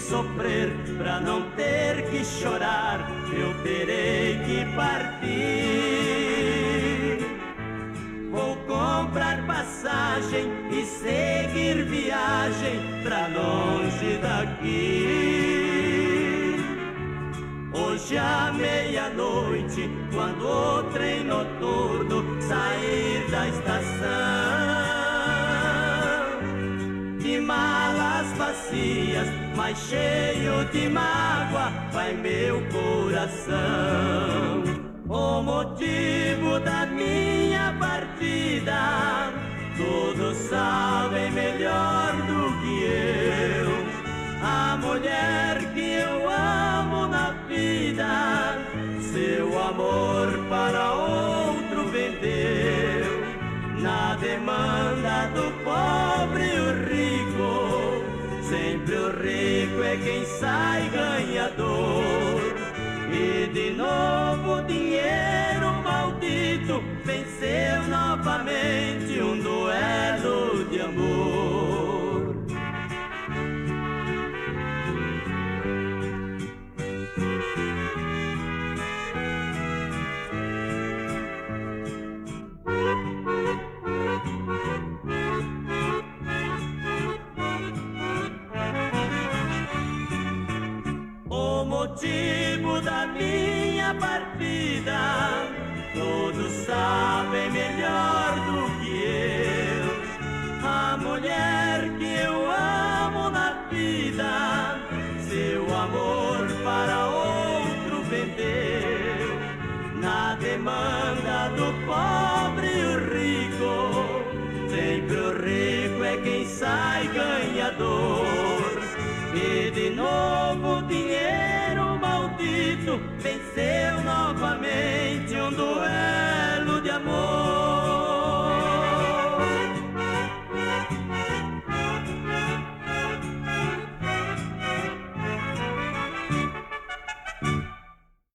sofrer, pra não ter que chorar, eu terei que partir. Vou comprar passagem e seguir viagem pra longe daqui. Hoje à meia-noite, quando o trem noturno sair da estação, de malas vazias, mas cheio de mágoa, vai meu coração. O motivo da minha partida, todos sabem melhor do que eu. A mulher que eu amo na vida, seu amor para outro vendeu. Na demanda do pobre e o rico, sempre o rico é quem sai ganhador. E de novo o dinheiro maldito venceu novamente um duelo de amor. O motivo da minha partida, todos sabem melhor do que eu. A mulher que eu amo na vida, seu amor para outro vendeu. Na demanda do pobre e o rico, sempre o rico é quem sai ganhador. E de novo o dinheiro maldito venceu